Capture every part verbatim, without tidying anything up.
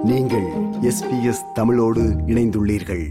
நீங்கள் S B S தமிழோடு இணைந்துள்ளீர்கள்.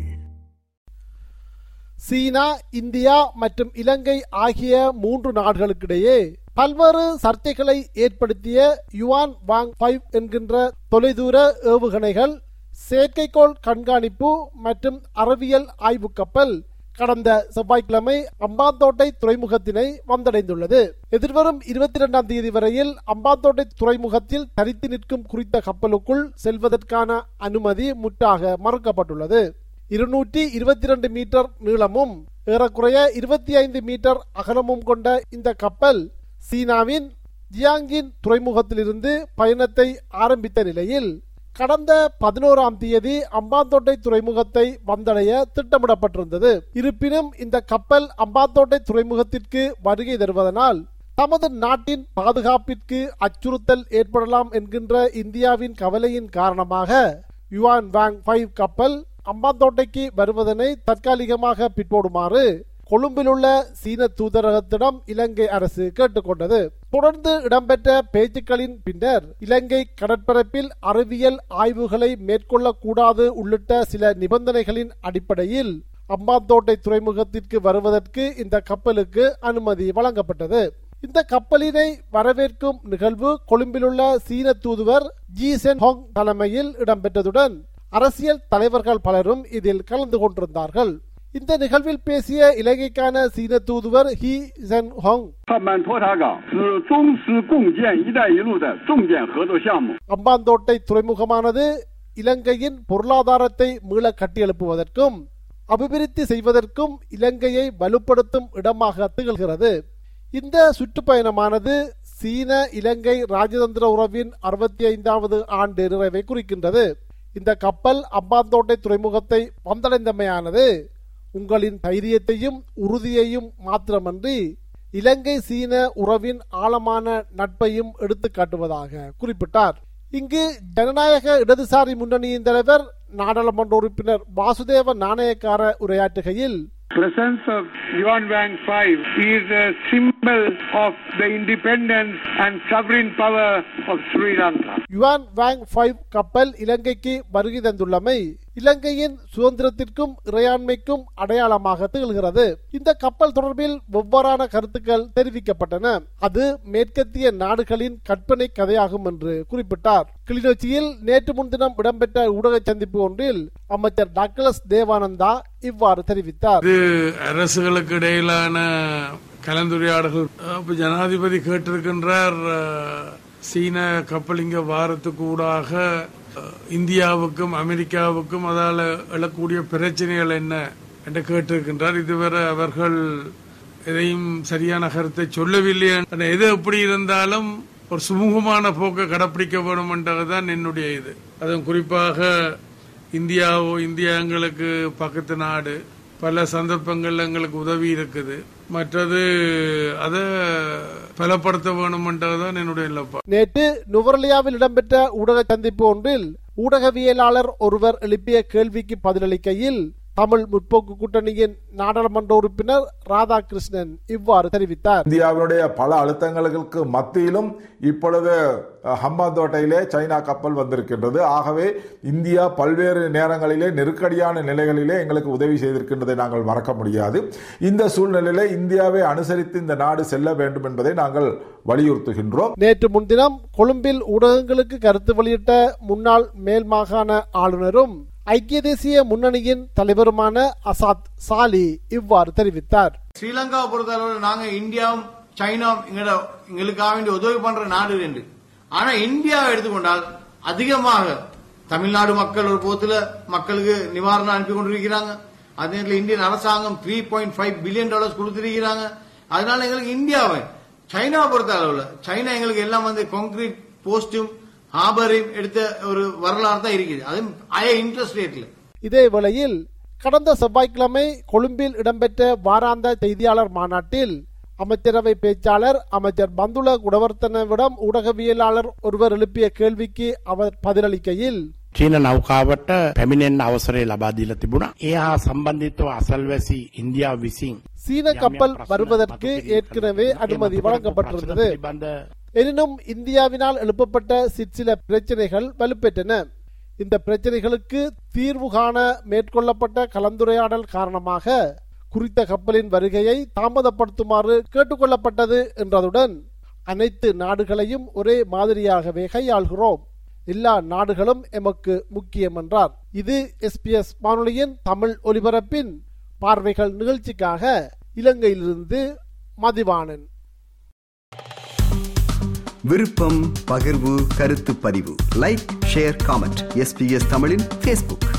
சீனா, இந்தியா மற்றும் இலங்கை ஆகிய மூன்று நாடுகளுக்கிடையே பல்வேறு சர்ச்சைகளை ஏற்படுத்திய யுவான் வாங் ஃபைவ் என்கின்ற தொலைதூர ஏவுகணைகள், செயற்கைக்கோள் கண்காணிப்பு மற்றும் அறிவியல் ஆய்வு கப்பல் கடந்த செவ்வாய்க்கிழமை அம்பாந்தோட்டை துறைமுகத்தினை வந்தடைந்துள்ளது. எதிர்வரும் இருபத்தி இரண்டாம் தேதி வரையில் அம்பாந்தோட்டை துறைமுகத்தில் தரித்து நிற்கும் குறித்த கப்பலுக்குள் செல்வதற்கான அனுமதி முற்றாக மறுக்கப்பட்டுள்ளது. இருநூற்றி இருபத்தி இரண்டு மீட்டர் நீளமும் ஏறக்குறைய இருபத்தி ஐந்து மீட்டர் அகலமும் கொண்ட இந்த கப்பல் சீனாவின் ஜியாங்கின் துறைமுகத்திலிருந்து பயணத்தை ஆரம்பித்த நிலையில் கடந்த பதினோராம் தேதி அம்பாந்தோட்டை துறைமுகத்தை வந்தடைய திட்டமிடப்பட்டிருந்தது. இருப்பினும் இந்த கப்பல் அம்பாந்தோட்டை துறைமுகத்திற்கு வருகை தருவதனால் தமது நாட்டின் பாதுகாப்பிற்கு அச்சுறுத்தல் ஏற்படலாம் என்கின்ற இந்தியாவின் கவலையின் காரணமாக யுவான் வாங் ஃபைவ் கப்பல் அம்பாந்தோட்டைக்கு வருவதனை தற்காலிகமாக பிற்போடுமாறு கொழும்பில் உள்ள சீன தூதரகத்திடம் இலங்கை அரசு கேட்டுக்கொண்டது. தொடர்ந்து இடம்பெற்ற பேச்சுக்களின் பின்னர் இலங்கை கடற்பரப்பில் அறிவியல் ஆய்வுகளை மேற்கொள்ளக்கூடாது உள்ளிட்ட சில நிபந்தனைகளின் அடிப்படையில் அம்பாந்தோட்டை துறைமுகத்திற்கு வருவதற்கு இந்த கப்பலுக்கு அனுமதி வழங்கப்பட்டது. இந்த கப்பலினை வரவேற்கும் நிகழ்வு கொழும்பில் உள்ள சீன தூதுவர் ஜி சென் ஹோங் தலைமையில் இடம்பெற்றதுடன் அரசியல் தலைவர்கள் பலரும் இதில் கலந்து கொண்டிருந்தார்கள். இந்த நிகழ்வில் பேசிய இலங்கைக்கான சீன தூதுவர் ஹி சென் ஹோங், அம்பாந்தோட்டை துறைமுகமானது இலங்கையின் பொருளாதாரத்தை மீள கட்டியெழுப்புவதற்கும் அபிவிருத்தி செய்வதற்கும் இலங்கையை வலுப்படுத்தும் இடமாக திகழ்கிறது. இந்த சுற்றுப்பயணமானது சீன இலங்கை ராஜதந்திர உறவின் அறுபத்தி ஐந்தாவது ஆண்டு நிறைவை குறிக்கின்றது. இந்த கப்பல் அம்பாந்தோட்டை துறைமுகத்தை வந்தடைந்தமையானது உங்களின் தைரியத்தையும் உறுதியையும் மாத்திரமன்றி இலங்கை சீன உறவின் ஆழமான நட்பையும் எடுத்து காட்டுவதாக குறிப்பிட்டார். இங்கு ஜனநாயக இடதுசாரி முன்னணியின் தலைவர் நாடாளுமன்ற உறுப்பினர் வாசுதேவ நாணயக்கார உரையாற்றுகையில், presence of Yuan Wang five is a symbol of the independence and sovereign power of Sri Lanka. Yuan Wang five கப்பல் இலங்கைக்கு வருகை தந்துள்ளமை இலங்கையின் சுதந்திரத்திற்கும் இறையாண்மைக்கும் அடையாளமாக திகழ்கிறது. இந்த கப்பல் தொடர்பில் வெவ்வேறான கருத்துக்கள் தெரிவிக்கப்பட்டன. அது மேற்கத்திய நாடுகளின் கற்பனை கதையாகும் என்று குறிப்பிட்டார். கிளிநொச்சியில் நேற்று முன்தினம் இடம்பெற்ற ஊடக சந்திப்பு ஒன்றில் அமைச்சர் டாக்டர் தேவானந்தா இவ்வாறு தெரிவித்தார். அரசுகளுக்கு இடையிலான கலந்துரையாடல்கள், ஜனாதிபதி கேட்டிருக்கின்றார், சீன கப்பலிங்க வாரத்துக்கு ஊடாக இந்தியாவுக்கும் அமெரிக்காவுக்கும் அதால எழக்கூடிய பிரச்சனைகள் என்ன என்று கேட்டிருக்கின்றார். இதுவரை அவர்கள் எதையும் சரியான கருத்தை சொல்லவில்லை. எது எப்படி இருந்தாலும் ஒரு சுமூகமான போக்கை கடைப்பிடிக்க வேண்டும் என்றதுதான் என்னுடைய இது. அதுவும் குறிப்பாக இந்தியாவோ இந்தியா எங்களுக்கு பக்கத்து நாடு, பல சந்தர்ப்பங்கள்ல எங்களுக்கு உதவி இருக்குது. மற்றது அதை பலப்படுத்த வேண்டும் என்றதுதான் என்னுடைய இலப்பா. நேற்று நுவரெலியாவில் இடம்பெற்ற ஊடக சந்திப்பு ஒன்றில் ஊடகவியலாளர் ஒருவர் எழுப்பிய கேள்விக்கு பதிலளிக்கையில் தமிழ் முற்போக்கு கூட்டணியின் நாடாளுமன்ற உறுப்பினர் ராதாகிருஷ்ணன் இவ்வாறு தெரிவித்தார். இந்தியாவினுடைய பல அழுத்தங்களுக்கு மத்தியிலும் இப்பொழுது ஹம்பாந்தோட்டையிலே சைனா கப்பல் வந்திருக்கின்றது. ஆகவே இந்தியா பல்வேறு நேரங்களிலே நெருக்கடியான நிலைகளிலே எங்களுக்கு உதவி செய்திருக்கின்றதை நாங்கள் மறக்க முடியாது. இந்த சூழ்நிலையிலே இந்தியாவை அனுசரித்து இந்த நாடு செல்ல வேண்டும் என்பதை நாங்கள் வலியுறுத்துகின்றோம். நேற்று முன்தினம் கொழும்பில் ஊடகங்களுக்கு கருத்து வெளியிட்ட முன்னாள் மேல் மாகாண ஆளுநரும் ஐக்கிய தேசிய முன்னணியின் தலைவருமான அசாத் சாலி இவ்வாறு தெரிவித்தார். ஸ்ரீலங்காவை பொறுத்தளவு நாங்க இந்தியாவும் சைனாவும் எங்களுக்காக வேண்டி உதவி பண்ற நாடு என்று. ஆனா இந்தியாவை எடுத்துக்கொண்டால் அதிகமாக தமிழ்நாடு மக்கள் ஒரு போத்துல மக்களுக்கு நிவாரணம் அனுப்பி கொண்டிருக்கிறாங்க. அதே நேரத்தில் இந்தியன் அரசாங்கம் three point five billion dollars கொடுத்திருக்கிறாங்க. அதனால எங்களுக்கு இந்தியாவை சைனாவை பொறுத்த அளவுல சைனா எங்களுக்கு எல்லாம் வந்து கான்கிரீட் போஸ்டும் ஆபரையும் எடுத்த ஒரு வரலாறு தான் இருக்குது. அது ஹை இன்ட்ரெஸ்ட் ரேட்ல. இதே வேளையில் கடந்த செவ்வாய்க்கிழமை கொழும்பில் இடம்பெற்ற வாராந்த செய்தியாளர் மாநாட்டில் அமைச்சரவை பேச்சாளர் அமைச்சர் பந்துல குணவர்த்தனவிடம் ஊடகவியலாளர் ஒருவர் எழுப்பிய கேள்விக்கு அவர் பதிலளிக்கையில், චීන නෞකාවට පැමිණෙන්න අවසරය ලබා දීලා තිබුණා. ඒ හා සම්බන්ධිතව අසල්වැසි ඉන්දියාව විසින් சீன கப்பல் வருவதற்கு ஏற்கனவே அனுமதி வழங்கப்பட்டிருந்தது. எனினும் இந்தியாவினால் எழுப்பப்பட்ட சிற்சில பிரச்சனைகள் வலுப்பெற்றன. இந்த பிரச்சனைகளுக்கு தீர்வு காண மேற்கொள்ளப்பட்ட கலந்துரையாடல் காரணமாக குறித்த கப்பலின் வருகையை தாமதப்படுத்துமாறு கேட்டுக்கொள்ளப்பட்டது என்றதுடன் அனைத்து நாடுகளையும் ஒரே மாதிரியாகவே கையாள்கிறோம், எல்லா நாடுகளும் எமக்கு முக்கியம் என்றார். இது எஸ்பிஎஸ் வானொலியின் தமிழ் ஒலிபரப்பின் பார்வைகள் நிகழ்ச்சிக்காக இலங்கையிலிருந்து மதிவாணன். விருப்பம், பகிர்வு, கருத்து பதிவு, லைக், ஷேர், காமெண்ட். எஸ்பிஎஸ் தமிழின் ஃபேஸ்புக்.